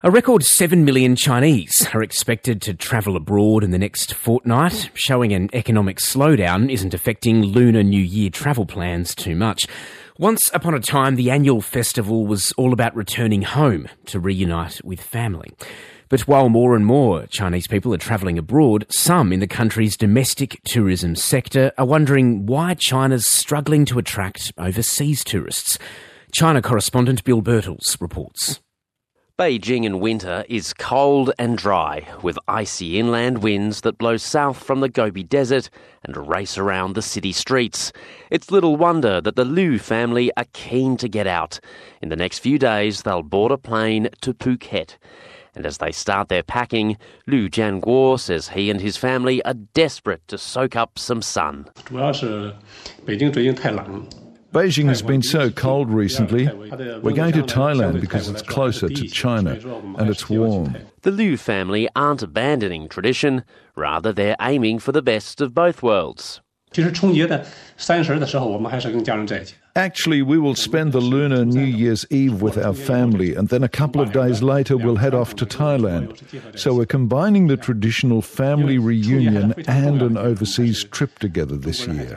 A record 7 million Chinese are expected to travel abroad in the next fortnight, showing an economic slowdown isn't affecting Lunar New Year travel plans too much. Once upon a time, the annual festival was all about returning home to reunite with family. But while more and more Chinese people are travelling abroad, some in the country's domestic tourism sector are wondering why China's struggling to attract overseas tourists. China correspondent Bill Birtles reports. Beijing in winter is cold and dry, with icy inland winds that blow south from the Gobi Desert and race around the city streets. It's little wonder that the Liu family are keen to get out. In the next few days, they'll board a plane to Phuket. And as they start their packing, Liu Jianguo says he and his family are desperate to soak up some sun. Beijing has been so cold recently. We're going to Thailand because it's closer to China and it's warm. The Liu family aren't abandoning tradition, rather they're aiming for the best of both worlds. Actually, we will spend the Lunar New Year's Eve with our family, and then a couple of days later we'll head off to Thailand. So we're combining the traditional family reunion and an overseas trip together this year.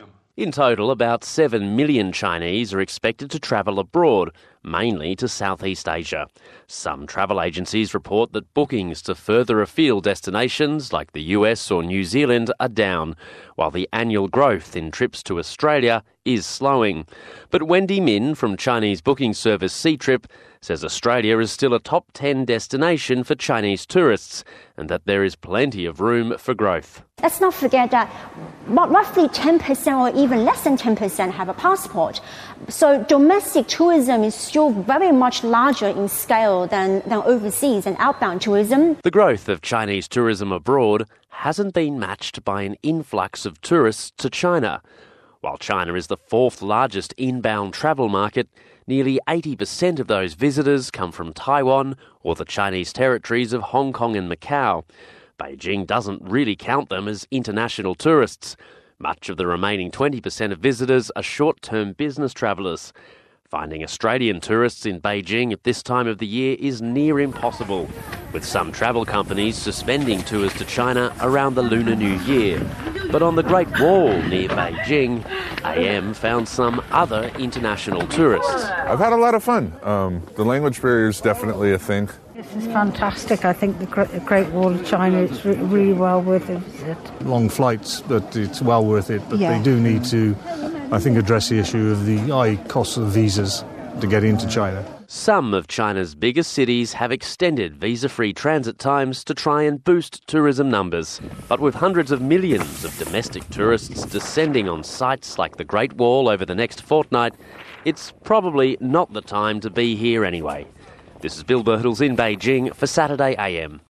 In total, about 7 million Chinese are expected to travel abroad, mainly to Southeast Asia. Some travel agencies report that bookings to further afield destinations like the US or New Zealand are down, while the annual growth in trips to Australia is slowing. But Wendy Min from Chinese booking service Ctrip says Australia is still a top 10 destination for Chinese tourists and that there is plenty of room for growth. Let's not forget that roughly 10% or even less than 10% have a passport. So domestic tourism is still very much larger in scale than overseas and outbound tourism. The growth of Chinese tourism abroad hasn't been matched by an influx of tourists to China. While China is the fourth largest inbound travel market, nearly 80% of those visitors come from Taiwan or the Chinese territories of Hong Kong and Macau. Beijing doesn't really count them as international tourists. Much of the remaining 20% of visitors are short-term business travellers. Finding Australian tourists in Beijing at this time of the year is near impossible, with some travel companies suspending tours to China around the Lunar New Year. But on the Great Wall near Beijing, AM found some other international tourists. I've had a lot of fun. The language barrier is definitely a thing. This is fantastic. I think the Great Wall of China is really well worth it. Long flights, but it's well worth it. But They do need to, I think, address the issue of the high cost of visas to get into China. Some of China's biggest cities have extended visa-free transit times to try and boost tourism numbers. But with hundreds of millions of domestic tourists descending on sites like the Great Wall over the next fortnight, it's probably not the time to be here anyway. This is Bill Birtles in Beijing for Saturday AM.